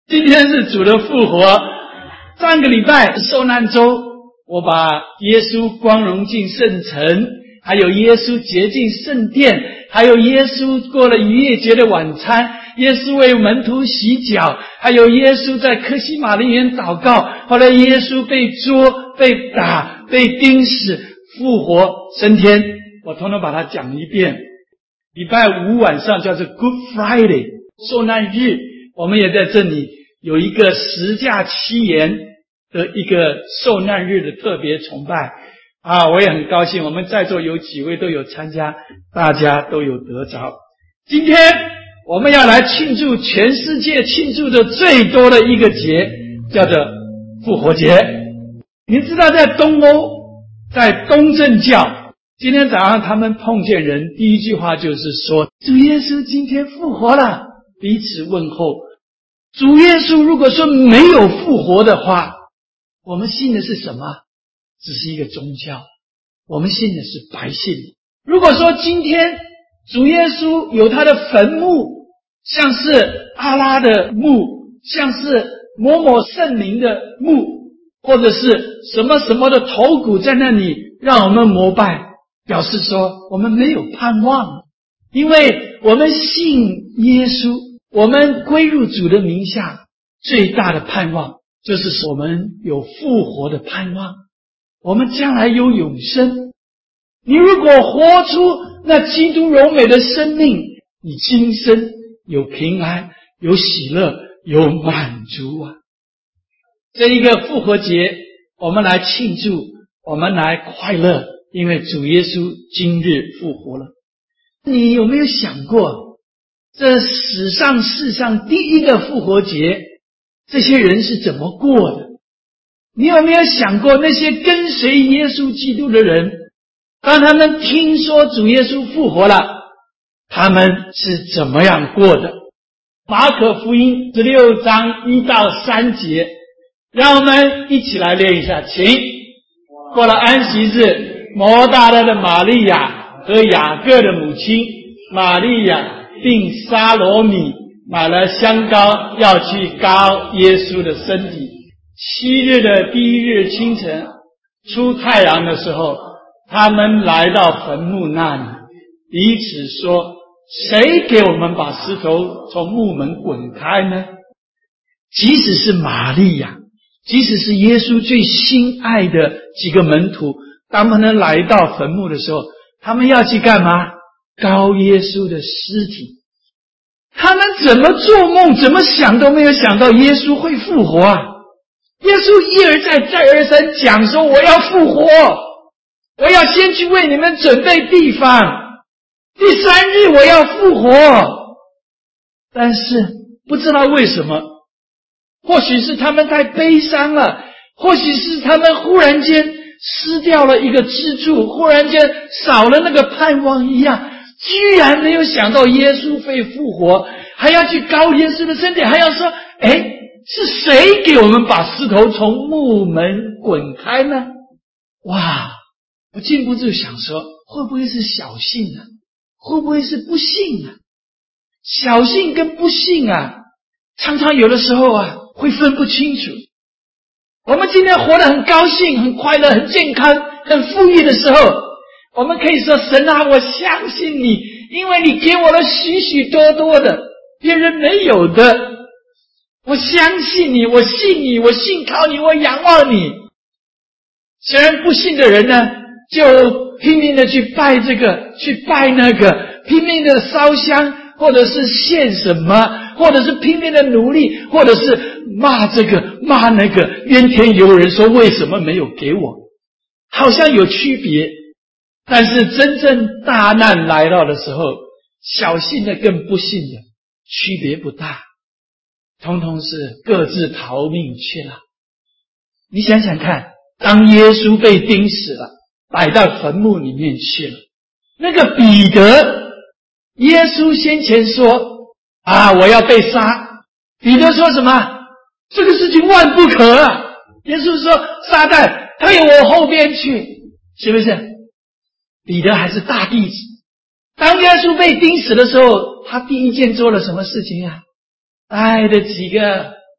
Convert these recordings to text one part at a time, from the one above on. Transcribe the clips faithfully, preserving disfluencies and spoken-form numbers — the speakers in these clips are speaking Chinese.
今天是主的复活。上个礼拜受难周，我把耶稣光荣进圣城，还有耶稣洁净圣殿，还有耶稣过了逾越节的晚餐，耶稣为门徒洗脚，还有耶稣在客西马尼园祷告，后来耶稣被捉、被打、被钉死、复活升天，我统统把它讲一遍。礼拜五晚上叫做 Good Friday 受难日，我们也在这里有一个十架七言的一个受难日的特别崇拜啊！我也很高兴，我们在座有几位都有参加，大家都有得着。今天我们要来庆祝全世界庆祝的最多的一个节，叫做复活节。你知道在东欧，在东正教，今天早上他们碰见人，第一句话就是说主耶稣今天复活了，彼此问候。主耶稣如果说没有复活的话，我们信的是什么？只是一个宗教，我们信的是白信。如果说今天主耶稣有他的坟墓，像是阿拉的墓，像是某某圣灵的墓，或者是什么什么的头骨在那里让我们膜拜，表示说我们没有盼望，因为我们信耶稣，我们归入主的名下，最大的盼望就是我们有复活的盼望，我们将来有永生。你如果活出那基督柔美的生命，你今生有平安，有喜乐，有满足啊！这一个复活节，我们来庆祝，我们来快乐，因为主耶稣今日复活了。你有没有想过，这史上世上第一个复活节，这些人是怎么过的？你有没有想过那些跟随耶稣基督的人，当他们听说主耶稣复活了，他们是怎么样过的？马可福音十六章一到三节，让我们一起来练一下，请。过了安息日，摩大拉的玛利亚和雅各的母亲玛利亚并沙罗米买了香膏，要去膏耶稣的身体。七日的第一日清晨，出太阳的时候，他们来到坟墓那里，彼此说，谁给我们把石头从墓门滚开呢？即使是玛利亚，即使是耶稣最心爱的几个门徒，当他们来到坟墓的时候，他们要去干嘛？膏耶稣的尸体。他们怎么做梦，怎么想都没有想到耶稣会复活啊！耶稣一而再再而三讲说，我要复活，我要先去为你们准备地方，第三日我要复活。但是不知道为什么，或许是他们太悲伤了，或许是他们忽然间失掉了一个支柱，忽然间少了那个盼望一样，居然没有想到耶稣会复活，还要去膏耶稣的身体，还要说，诶，是谁给我们把石头从墓门滚开呢？哇，我禁不住想说，会不会是小信啊？会不会是不信啊？小信跟不信啊，常常有的时候啊，会分不清楚。我们今天活得很高兴、很快乐、很健康、很富裕的时候，我们可以说，神啊，我相信你，因为你给我了许许多多的别人没有的，我相信你，我信你，我信靠你，我仰望你。虽然不信的人呢，就拼命的去拜这个，去拜那个，拼命的烧香，或者是献什么，或者是拼命的努力，或者是骂这个骂那个，怨天尤人，说为什么没有给我，好像有区别。但是真正大难来到的时候，小信的跟不信的区别不大，通通是各自逃命去了。你想想看，当耶稣被钉死了，摆到坟墓里面去了，那个彼得，耶稣先前说啊，我要被杀，彼得说什么？这个事情万不可啊！耶稣说，撒旦退我后边去，是不是？彼得还是大弟子，当耶稣被钉死的时候，他第一件做了什么事情啊？带着几个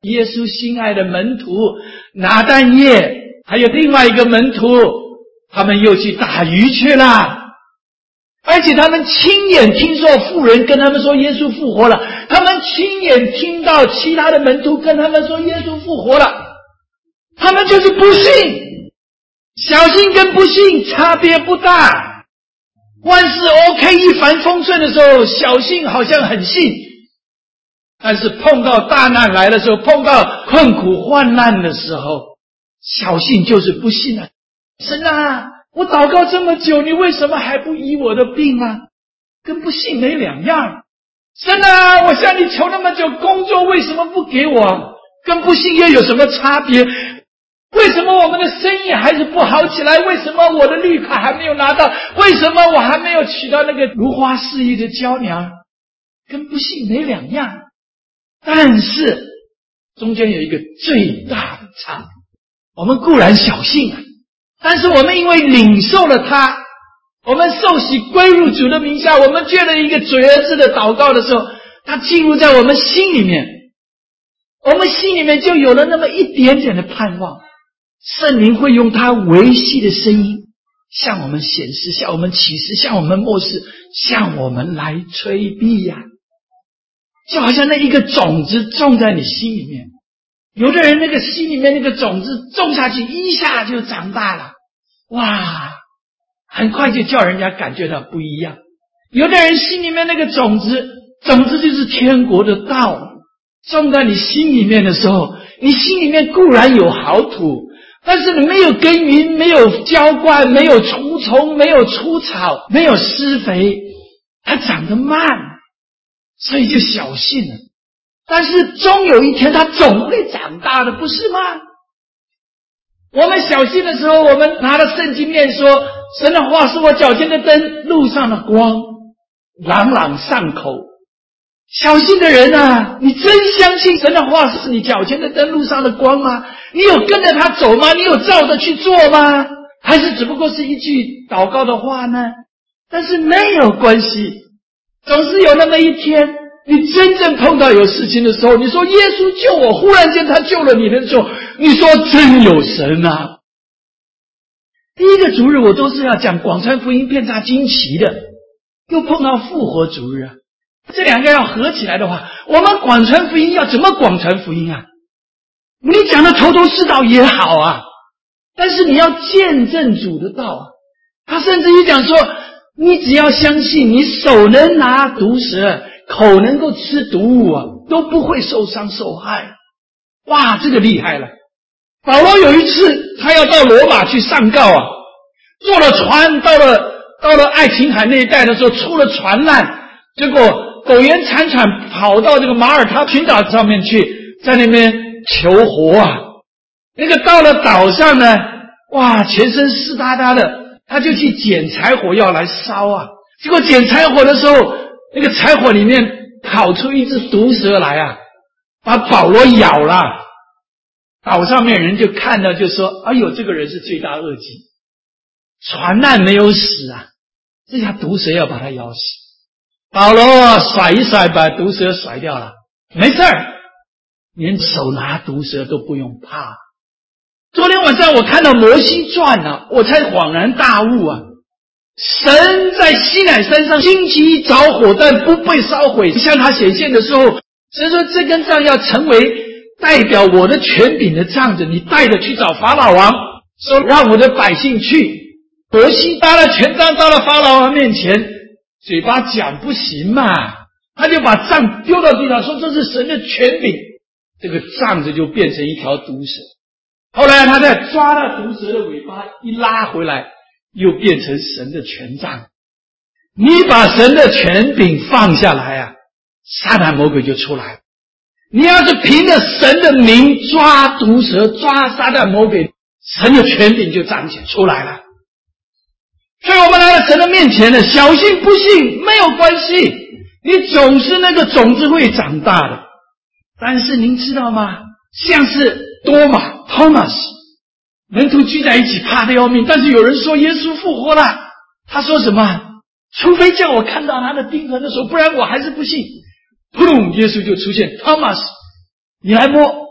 耶稣心爱的门徒拿但业，还有另外一个门徒，他们又去打鱼去了。而且他们亲眼听说妇人跟他们说耶稣复活了，他们亲眼听到其他的门徒跟他们说耶稣复活了，他们就是不信。小信跟不信差别不大，万事 OK 一帆风顺的时候，小信好像很信，但是碰到大难来的时候，碰到困苦患难的时候，小信就是不信啊。神啊，我祷告这么久，你为什么还不医我的病啊？跟不信没两样。神啊，我向你求那么久，工作为什么不给我？跟不信又有什么差别？为什么我们的生意还是不好起来？为什么我的绿卡还没有拿到？为什么我还没有娶到那个如花似玉的娇娘？跟不信没两样。但是中间有一个最大的差别，我们固然小信啊，但是我们因为领受了他，我们受洗归入主的名下，我们觉得一个嘴儿子的祷告的时候，他进入在我们心里面，我们心里面就有了那么一点点的盼望。圣灵会用他维系的声音向我们显示，向我们启示，向我们默示，向我们来催逼呀、啊，就好像那一个种子种在你心里面，有的人那个心里面那个种子种下去，一下就长大了，哇，很快就叫人家感觉到不一样。有的人心里面那个种子，种子就是天国的道，种在你心里面的时候，你心里面固然有好土，但是你没有耕耘，没有浇灌，没有除虫，没有除草，没有施肥，它长得慢，所以就小信了。但是终有一天它总会长大的，不是吗？我们小信的时候，我们拿了圣经念说，神的话是我脚前的灯，路上的光，朗朗上口。小信的人啊，你真相信神的话是你脚前的灯，路上的光吗？你有跟着他走吗？你有照着去做吗？还是只不过是一句祷告的话呢？但是没有关系，总是有那么一天，你真正碰到有事情的时候，你说耶稣救我，忽然间他救了你的时候，你说真有神啊。第一个主日我都是要讲广传福音遍插惊奇的，又碰到复活主日啊，这两个要合起来的话，我们广传福音要怎么广传福音啊？你讲的头头是道也好啊，但是你要见证主的道啊。他甚至于讲说，你只要相信，你手能拿毒蛇，口能够吃毒物啊，都不会受伤受害。哇，这个厉害了。保罗有一次他要到罗马去上告啊，坐了船到了到了爱琴海那一带的时候，出了船难，结果苟延残喘跑到这个马耳他群岛上面去，在那边求活啊。那个到了岛上呢，哇，全身湿哒哒的，他就去捡柴火要来烧啊。结果捡柴火的时候，那个柴火里面跑出一只毒蛇来啊，把保罗咬了。岛上面人就看到就说，哎呦，这个人是罪大恶极，船难没有死啊，这下毒蛇要把他咬死。保罗甩一甩把毒蛇甩掉了，没事儿，连手拿毒蛇都不用怕。昨天晚上我看到摩西传啊，我才恍然大悟啊，神在西乃山上兴起一着火，但不被烧毁，向他显现的时候，神说这根杖要成为代表我的权柄的杖子，你带着去找法老王，说让我的百姓去。摩西搭了权杖到了法老王面前，嘴巴讲不行嘛，他就把杖丢到地上，说这是神的权柄，这个杖子就变成一条毒蛇。后来他再抓到毒蛇的尾巴一拉回来，又变成神的权杖。你把神的权柄放下来啊，撒旦魔鬼就出来了。你要是凭着神的名抓毒蛇，抓撒旦魔鬼，神的权柄就彰显出来了。所以我们来到神的面前呢，小信不信没有关系，你总是那个种子会长大的。但是您知道吗？像是多马 Thomas 门徒聚在一起怕得要命，但是有人说耶稣复活了，他说什么？除非叫我看到他的钉痕的手，不然我还是不信。扑通，耶稣就出现 Thomas 你来摸，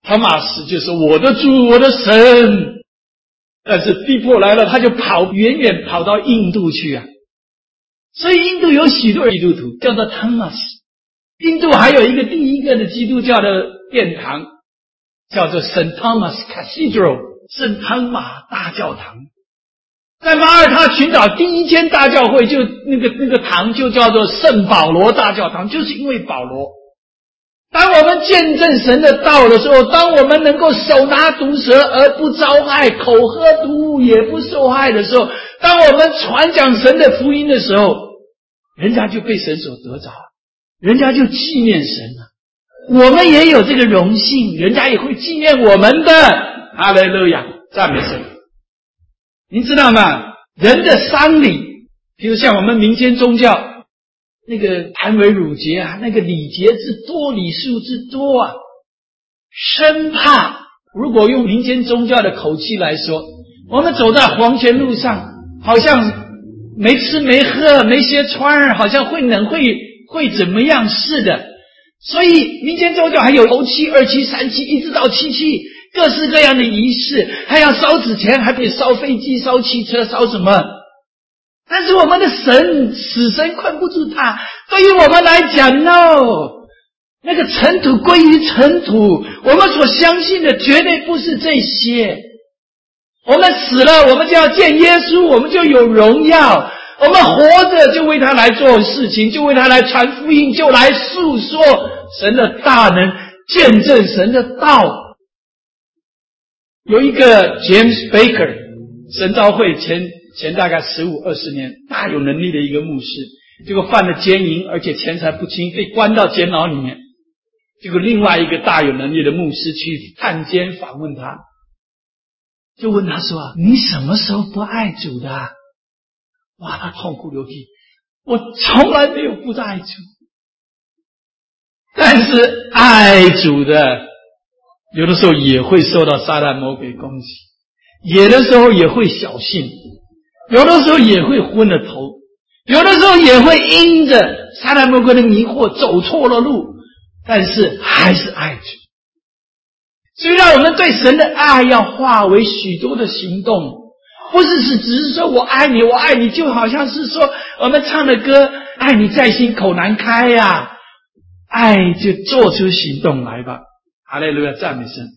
托马斯就说我的主我的神，但是逼迫来了他就跑远远跑到印度去啊。所以印度有许多基督徒叫做托马斯，印度还有一个第一个的基督教的殿堂叫做 Saint Thomas Cathedral 圣汤马大教堂。在马耳他群岛第一间大教会就那个那个堂就叫做圣保罗大教堂，就是因为保罗。当我们见证神的道的时候，当我们能够手拿毒蛇而不遭害，口喝毒物也不受害的时候，当我们传讲神的福音的时候，人家就被神所得着，人家就纪念神了。我们也有这个荣幸，人家也会纪念我们的。哈利路亚，赞美神。您知道吗？人的丧礼，比如像我们民间宗教那个坛为乳节啊，那个礼节之多，礼数之多啊，生怕如果用民间宗教的口气来说，我们走在黄泉路上，好像没吃没喝没鞋穿，好像会冷会会怎么样似的。所以民间宗教还有头七、二七、三七，一直到七七，各式各样的仪式，还要烧纸钱，还得烧飞机、烧汽车、烧什么。但是我们的神，死神困不住他。对于我们来讲 no， 那个尘土归于尘土，我们所相信的绝对不是这些。我们死了，我们就要见耶稣，我们就有荣耀。我们活着就为他来做事情，就为他来传福音，就来诉说神的大能，见证神的道。有一个 James Baker， 神召会前前大概十五二十年，大有能力的一个牧师，结果犯了奸淫，而且钱财不清，被关到监牢里面。结果另外一个大有能力的牧师去探监访问他，就问他说：“你什么时候不爱主的啊？”哇，他痛哭流涕，我从来没有不爱主，但是爱主的有的时候也会受到撒旦魔鬼攻击，有的时候也会小信，有的时候也会昏了头，有的时候也会因着撒旦魔鬼的迷惑走错了路，但是还是爱主。虽然我们对神的爱要化为许多的行动，不是是只是说我爱你我爱你，就好像是说我们唱的歌爱你在心口难开呀、啊，爱就做出行动来吧。哈利路亚，赞美神。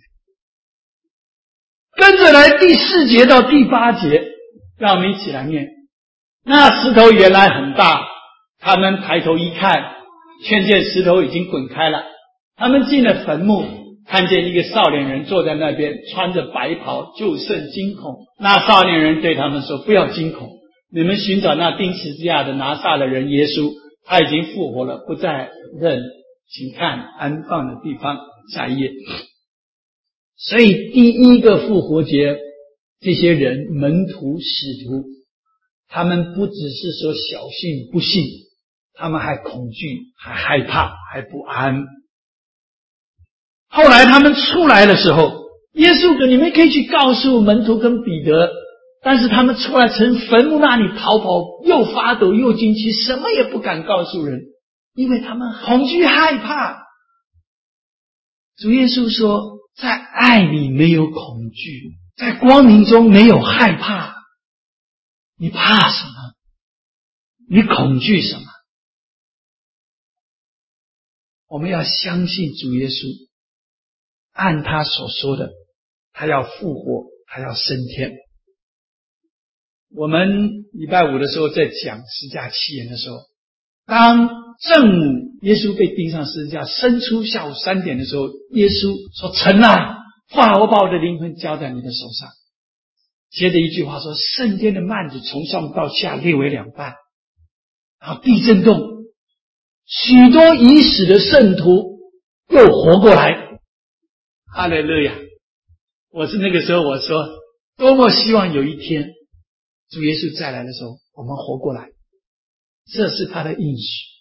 跟着来第四节到第八节，让我们一起来念。那石头原来很大，他们抬头一看，看见石头已经滚开了。他们进了坟墓，看见一个少年人坐在那边，穿着白袍，就甚惊恐。那少年人对他们说：“不要惊恐，你们寻找那钉十字架的拿撒勒人耶稣，他已经复活了，不在人，请看安放的地方。”下一页。所以第一个复活节，这些人门徒使徒，他们不只是说小信不信，他们还恐惧，还害怕，还不安。后来他们出来的时候，耶稣说：“你们可以去告诉门徒跟彼得。”但是他们出来从坟墓那里逃跑，又发抖又惊奇，什么也不敢告诉人，因为他们恐惧害怕。主耶稣说，在爱里没有恐惧，在光明中没有害怕。你怕什么？你恐惧什么？我们要相信主耶稣，按他所说的，他要复活，他要升天。我们礼拜五的时候在讲十架七言的时候，当正午耶稣被钉上十字架，伸出下午三点的时候，耶稣说：“成了，父啊，我把我的灵魂交在你的手上。”接着一句话说：“圣殿的幔子从上到下裂为两半。”然后地震动，许多已死的圣徒又活过来。哈利路亚！我是那个时候我说，多么希望有一天主耶稣再来的时候，我们活过来，这是他的应许。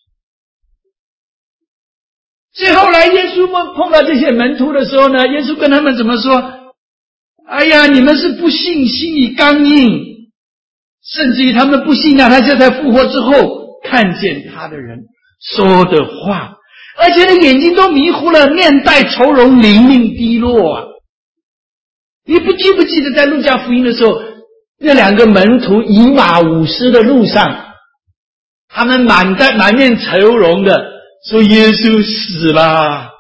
最后来耶稣们碰到这些门徒的时候呢，耶稣跟他们怎么说？哎呀，你们是不信，心里刚硬，甚至于他们不信啊，他就在复活之后看见他的人说的话， 而且呢眼睛都迷糊了，面带愁容，灵命低落啊。你不记不记得在路加福音的时候，那两个门徒以马忤斯的路上，他们满带满面愁容的说耶稣死了，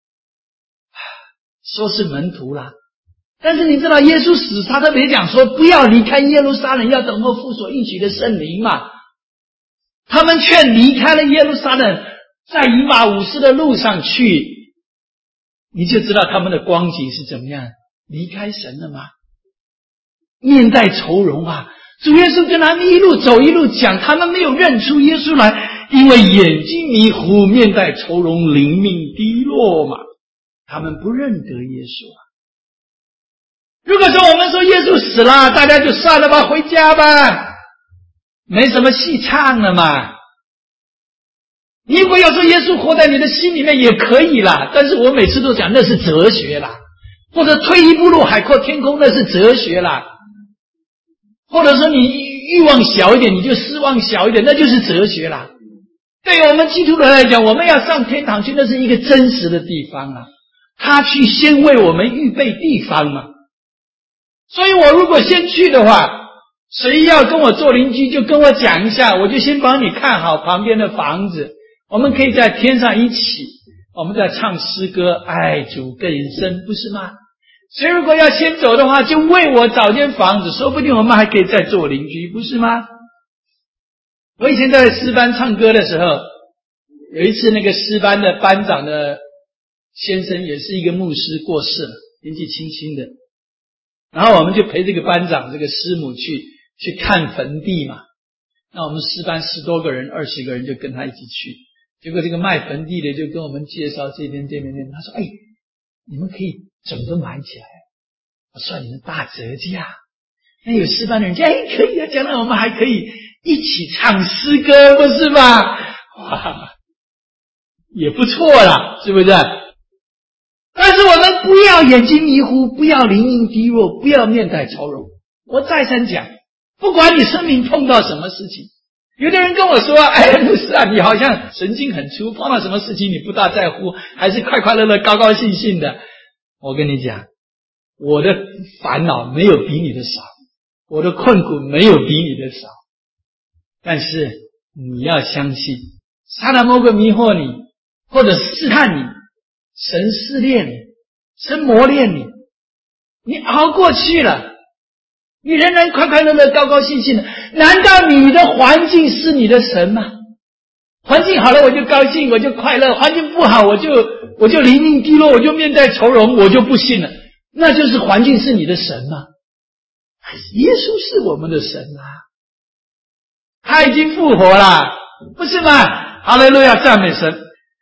说是门徒啦。但是你知道耶稣死，他特别讲说不要离开耶路撒冷，要等候父所应许的圣灵嘛。他们却离开了耶路撒冷，在以马忤斯的路上去，你就知道他们的光景是怎么样，离开神了吗？面带愁容啊！主耶稣跟他们一路走一路讲，他们没有认出耶稣来，因为眼睛迷糊，面带愁容，灵命低落嘛。他们不认得耶稣啊。如果说我们说耶稣死了，大家就算了吧，回家吧，没什么戏唱了嘛。你如果要说耶稣活在你的心里面也可以啦，但是我每次都讲那是哲学啦，或者退一步路海阔天空，那是哲学啦，或者说你欲望小一点你就失望小一点，那就是哲学啦。对于我们基督徒来讲，我们要上天堂去，那是一个真实的地方啊，他去先为我们预备地方嘛。所以我如果先去的话，谁要跟我做邻居就跟我讲一下，我就先帮你看好旁边的房子，我们可以在天上一起，我们在唱诗歌，爱主更深，不是吗？谁如果要先走的话，就为我找间房子，说不定我们还可以再做邻居，不是吗？我以前在诗班唱歌的时候，有一次那个诗班的班长的先生也是一个牧师过世了，年纪轻轻的，然后我们就陪这个班长这个师母去去看坟地嘛。那我们诗班十多个人二十个人就跟他一起去，结果这个卖坟地的就跟我们介绍这边这边这边，他说哎，你们可以整个买起来，我算你们大折价。那有诗班的人讲哎可以啊，将来我们还可以一起唱诗歌，不是吗？哇，也不错啦，是不是？但是我们不要眼睛迷糊，不要灵命低落，不要面带愁容。我再三讲，不管你生命碰到什么事情，有的人跟我说哎，牧师啊，你好像神经很粗，碰到什么事情你不大在乎，还是快快乐乐高高兴兴的。我跟你讲，我的烦恼没有比你的少，我的困苦没有比你的少，但是你要相信，撒旦魔鬼迷惑你，或者试探你，神试炼你，神磨练你，你熬过去了，你仍然快快乐乐高高兴兴的，难道你的环境是你的神吗？环境好了我就高兴，我就快乐，环境不好我就我就灵命低落，我就面带愁容，我就不信了。那就是环境是你的神吗？耶稣是我们的神啊，他已经复活了，不是吗？哈利路亚，赞美神。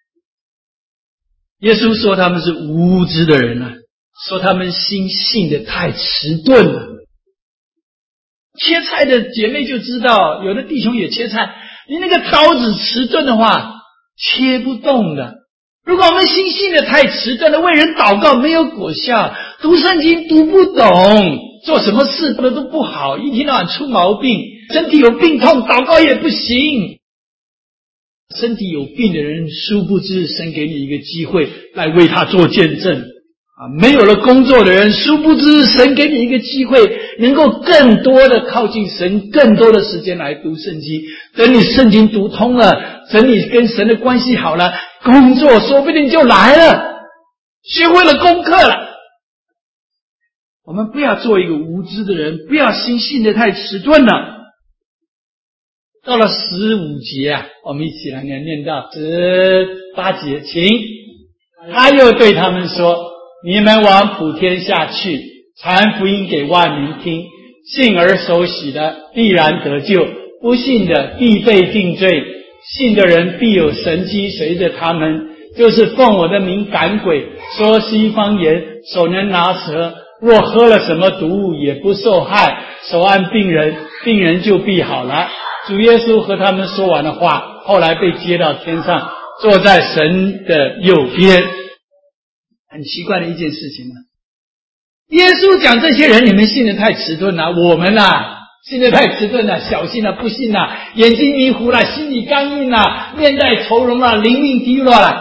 耶稣说他们是无知的人啊，说他们心信的太迟钝了。切菜的姐妹就知道，有的弟兄也切菜，你那个刀子迟钝的话切不动的。如果我们心信的太迟钝了，为人祷告没有果效，读圣经读不懂，做什么事做的都不好，一天到晚出毛病，身体有病痛祷告也不行。身体有病的人，殊不知神给你一个机会来为他做见证啊！没有了工作的人，殊不知神给你一个机会，能够更多的靠近神，更多的时间来读圣经。等你圣经读通了，等你跟神的关系好了，工作说不定就来了，学会了功课了。我们不要做一个无知的人，不要心信的太迟钝了。到了十五节啊，我们一起来念，念到十八节，请。他又对他们说，你们往普天下去，传福音给万民听，信而受洗的必然得救，不信的必被定罪。信的人必有神迹随着他们，就是奉我的名赶鬼，说西方言，手能拿蛇，若喝了什么毒物也不受害，手按病人，病人就必好了。主耶稣和他们说完了话，后来被接到天上，坐在神的右边。很奇怪的一件事情啊！耶稣讲这些人，你们信得太迟钝了，我们啊信得太迟钝了，小心了，不信了，眼睛迷糊了，心里刚硬了，面带愁容了，灵命低落了。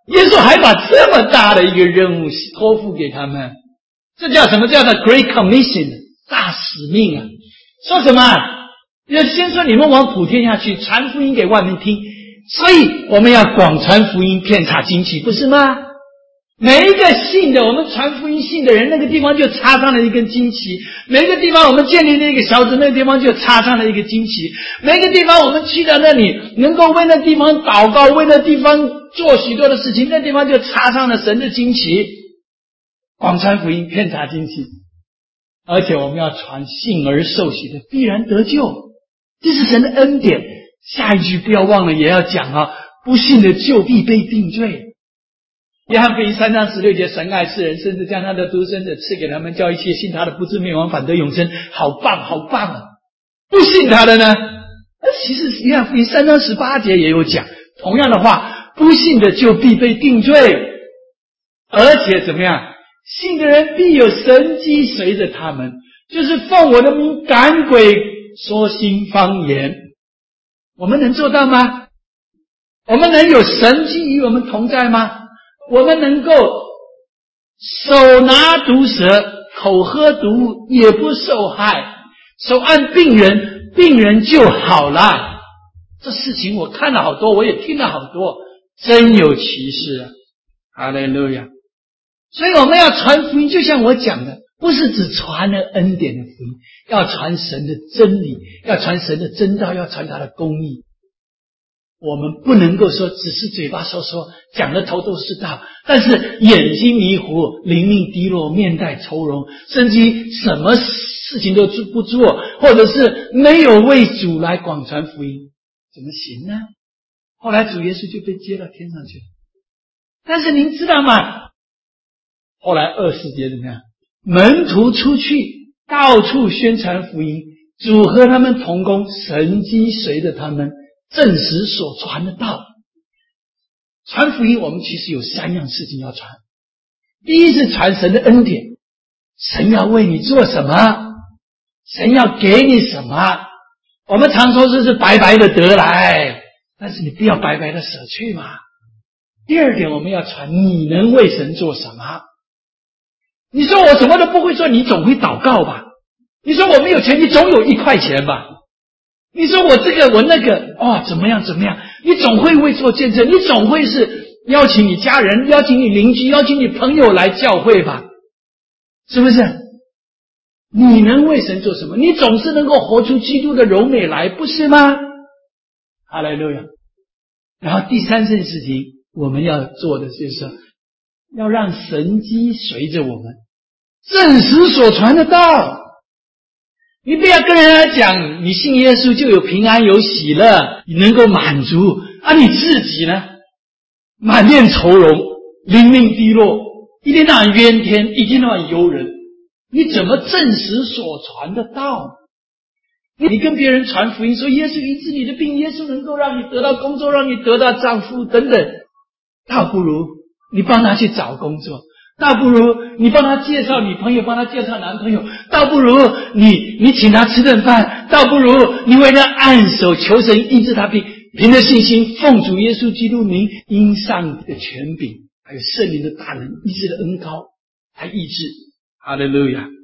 耶稣还把这么大的一个任务托付给他们，这叫什么？叫做 Great Commission， 大使命啊！说什么？要先说你们往普天下去，传福音给万民听。所以我们要广传福音，遍插旌旗，不是吗？每一个信的，我们传福音信的人，那个地方就插上了一根旌旗；每个地方我们建立了一个小组，那个地方就插上了一个旌旗；每个地方我们去到那里，能够为那地方祷告，为那地方做许多的事情，那地方就插上了神的旌旗。广传福音，遍插旌旗。而且我们要传信而受洗的必然得救，这是神的恩典。下一句不要忘了，也要讲啊，不信的就必被定罪。约翰福音三章十六节，神爱世人，甚至将他的独生子赐给他们，叫一切信他的不至灭亡，反得永生。好棒好棒啊！不信他的呢，其实约翰福音三章十八节也有讲同样的话，不信的就必被定罪。而且怎么样，信的人必有神迹随着他们，就是奉我的名赶鬼，说新方言。我们能做到吗？我们能有神迹与我们同在吗？我们能够手拿毒蛇，口喝毒物，也不受害，手按病人，病人就好了。这事情我看了好多，我也听了好多，真有奇事啊！哈利路亚！所以我们要传福音，就像我讲的，不是只传了恩典的福音，要传神的真理，要传神的真道，要传他的公义。我们不能够说只是嘴巴说说，讲的头头是道，但是眼睛迷糊，灵命低落，面带愁容，甚至什么事情都不做，或者是没有为主来广传福音，怎么行呢？后来主耶稣就被接到天上去了。但是您知道吗？后来二十节怎么样？门徒出去到处宣传福音，主和他们同工，神迹随着他们，证实所传的道。传福音我们其实有三样事情要传。第一是传神的恩典，神要为你做什么，神要给你什么。我们常说这是白白的得来，但是你不要白白的舍去嘛。第二点，我们要传你能为神做什么。你说我什么都不会做，你总会祷告吧？你说我没有钱，你总有一块钱吧？你说我这个我那个哦怎么样怎么样？你总会为做见证，你总会是邀请你家人，邀请你邻居，邀请你朋友来教会吧？是不是？你能为神做什么？你总是能够活出基督的柔美来，不是吗？哈利路亚。然后第三件事情我们要做的就是要让神迹随着我们，证实所传的道。你不要跟人家讲你信耶稣就有平安有喜乐，你能够满足啊，你自己呢满面愁容，灵命低落，一天到晚冤天，一天到晚尤人，你怎么证实所传的道？你跟别人传福音说耶稣医治你的病，耶稣能够让你得到工作，让你得到丈夫等等，倒不如你帮他去找工作，倒不如你帮他介绍女朋友，帮他介绍男朋友，倒不如你你请他吃顿饭，倒不如你为他按手求神医治他病，凭着信心奉主耶稣基督名，因上帝的权柄还有圣灵的大能医治的恩膏来医治。哈利路亚。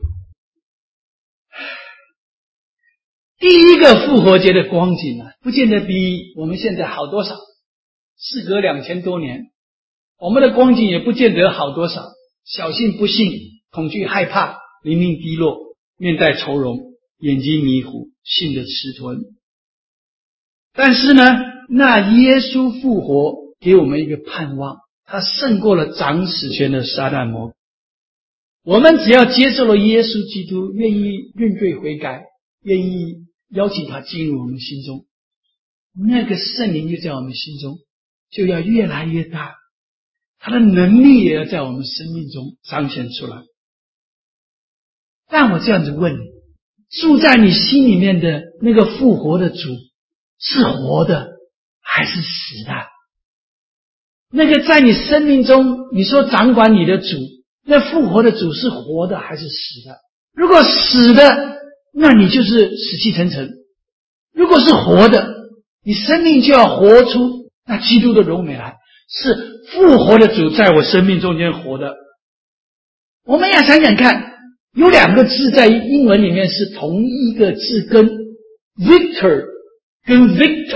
第一个复活节的光景啊，不见得比我们现在好多少，事隔两千多年，我们的光景也不见得好多少。小信不信，恐惧害怕，灵命低落，面带愁容，眼睛迷糊，信的迟钝。但是呢，那耶稣复活给我们一个盼望，他胜过了掌死权的撒旦魔鬼。我们只要接受了耶稣基督，愿意认罪悔改，愿意邀请他进入我们心中，那个圣灵就在我们心中就要越来越大，他的能力也要在我们生命中彰显出来。但我这样子问你，住在你心里面的那个复活的主是活的还是死的？那个在你生命中你说掌管你的主，那复活的主是活的还是死的？如果死的，那你就是死气沉沉；如果是活的，你生命就要活出那基督的柔美来。 是复活的主在我生命中间活的。我们要想想看，有两个字在英文里面是同一个字根 ，victor 跟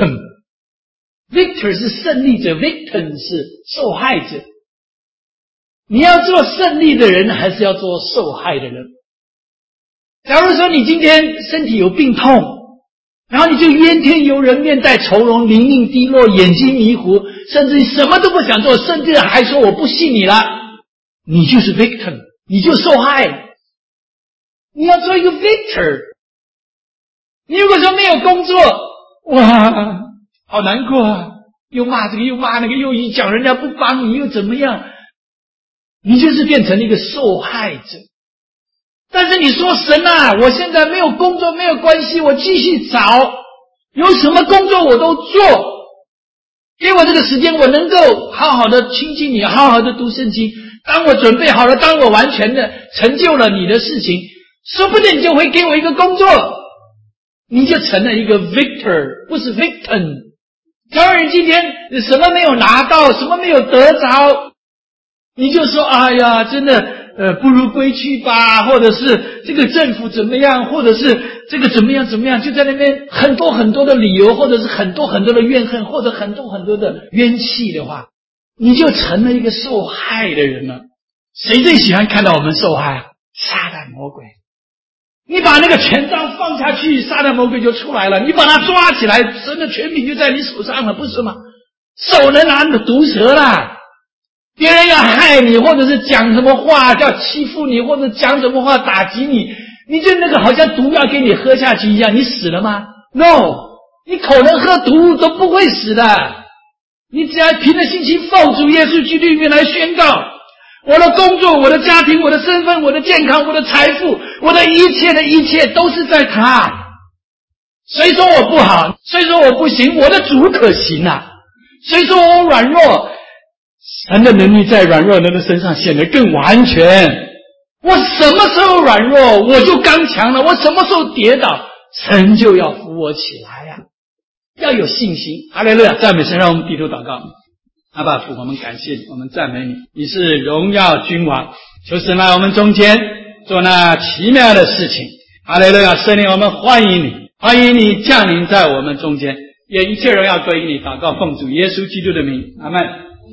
victim。victor 是胜利者 ，victim 是受害者。你要做胜利的人，还是要做受害的人？假如说你今天身体有病痛，然后你就怨天尤人，面带愁容，灵命低落，眼睛迷糊，甚至你什么都不想做，甚至还说我不信你了，你就是 victim， 你就受害了。你要做一个 victor。你如果说没有工作，哇，好难过啊，又骂这个又骂那个，又讲人家不帮你，又怎么样，你就是变成了一个受害者。但是你说神啊，我现在没有工作没有关系，我继续找，有什么工作我都做，给我这个时间，我能够好好的亲近你，好好的读圣经。当我准备好了，当我完全的成就了你的事情，说不定你就会给我一个工作，你就成了一个 victor， 不是 victim。假如你今天什么没有拿到，什么没有得着，你就说哎呀，真的呃，不如归去吧，或者是这个政府怎么样，或者是这个怎么样怎么样，就在那边很多很多的理由，或者是很多很多的怨恨，或者很多很多的冤气的话，你就成了一个受害的人了。谁最喜欢看到我们受害啊？撒旦魔鬼。你把那个权杖放下去，撒旦魔鬼就出来了，你把他抓起来，神的权柄就在你手上了，不是吗？手能拿你的毒蛇啦。别人要害你，或者是讲什么话要欺负你，或者讲什么话打击你，你就那个好像毒药给你喝下去一样，你死了吗？ No， 你口能喝毒都不会死的。你只要凭着信心奉主耶稣基督里面来宣告，我的工作，我的家庭，我的身份，我的健康，我的财富，我的一切的一切都是在他。谁说我不好？谁说我不行？我的主可行啊！谁说我软弱？神的能力在软弱人的身上显得更完全。我什么时候软弱，我就刚强了；我什么时候跌倒，神就要扶我起来呀、啊！要有信心。哈利路亚，赞美神！让我们低头祷告。阿爸父，我们感谢你，我们赞美你，你是荣耀君王，求神来我们中间做那奇妙的事情。哈利路亚，圣灵，我们欢迎你，欢迎你降临在我们中间，愿一切荣耀归于你。祷告奉主耶稣基督的名，阿们。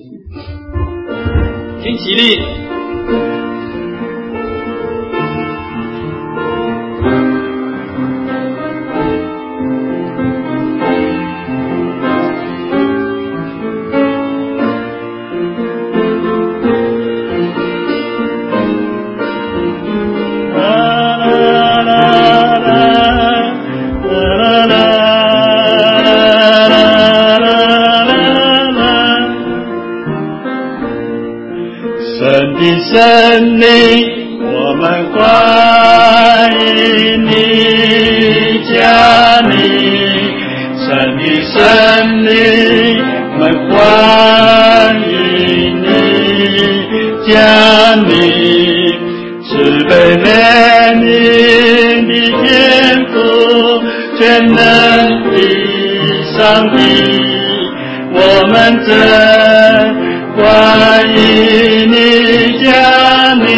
请起立。 神灵，我们欢迎你降临，神的神灵，我们欢迎你降临，慈悲怜悯的天父，全能的上帝，我们真欢迎你降临，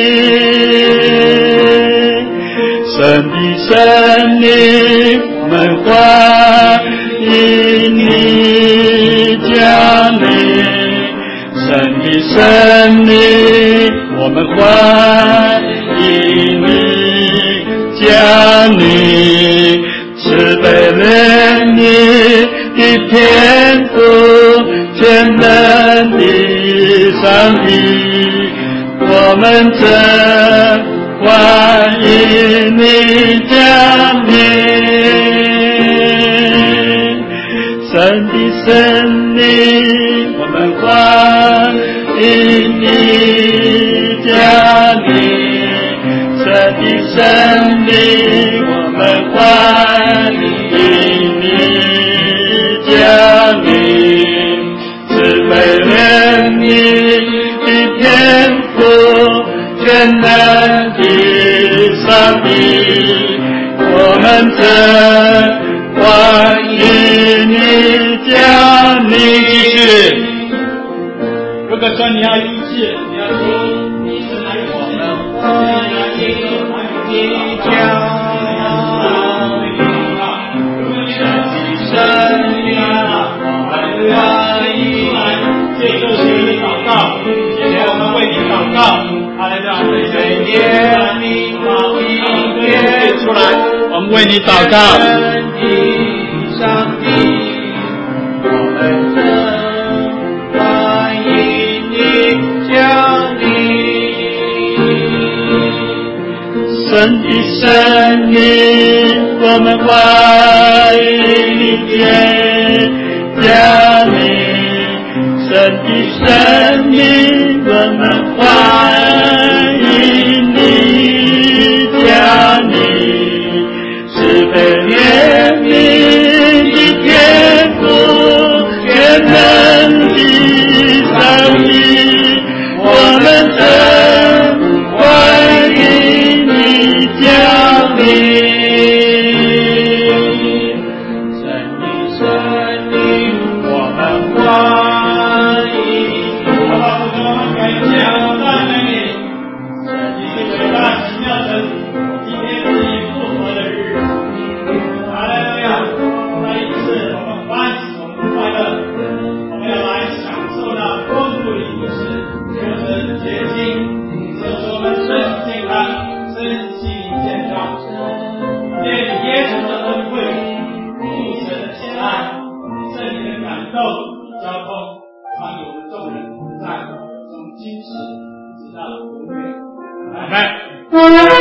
神的神灵，我们欢迎你降临，神的神灵，我们欢迎你降临，慈悲怜悯的天父，全能的上帝，我们真欢迎你降临，神的神灵，我们欢迎你降临，神的神灵，我们欢迎你降临，慈悲怜悯的天父，全能的上帝，我们真欢迎你降临。 要你要医治，你要说医生来我们欢迎你降临，神的生命，我们欢迎。这就是祷告，现在我们为你祷告，好来让我们为你好一点出来，我们为你祷告。上帝，我们真欢迎你降临， 神的生命，我们欢迎你降临。神的生命，我们欢迎你降临，是被怜悯的天父，全能的上帝，我们真欢迎你降临。神的生命，我们欢。 Amen.